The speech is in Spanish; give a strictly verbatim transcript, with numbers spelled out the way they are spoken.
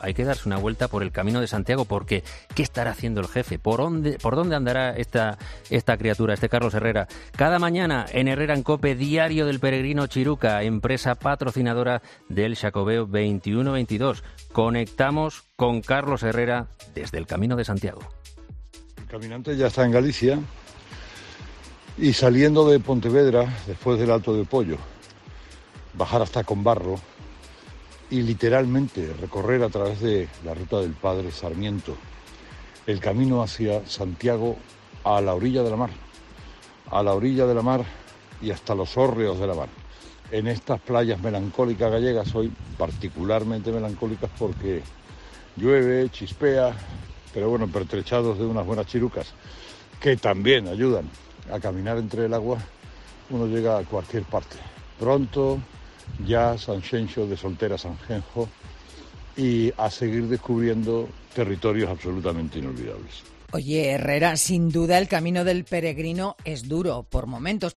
hay que darse una vuelta por el Camino de Santiago, porque ¿qué estará haciendo el jefe? ¿Por dónde, por dónde andará esta, esta criatura, este Carlos Herrera? Cada mañana en Herrera en COPE, Diario del Peregrino Chiruca, empresa patrocinadora del Xacobeo veintiuno veintidós. Conectamos con Carlos Herrera desde el Camino de Santiago. El caminante ya está en Galicia y saliendo de Pontevedra, después del Alto de Pollo, bajar hasta Combarro y literalmente recorrer a través de la ruta del Padre Sarmiento el camino hacia Santiago, a la orilla de la mar, a la orilla de la mar y hasta los hórreos de la mar. En estas playas melancólicas gallegas, hoy particularmente melancólicas porque llueve, chispea, pero bueno, pertrechados de unas buenas chirucas que también ayudan a caminar entre el agua, uno llega a cualquier parte. Pronto ya Sanxenxo de Soltera Sanjenjo y a seguir descubriendo territorios absolutamente inolvidables. Oye, Herrera, sin duda el camino del peregrino es duro por momentos.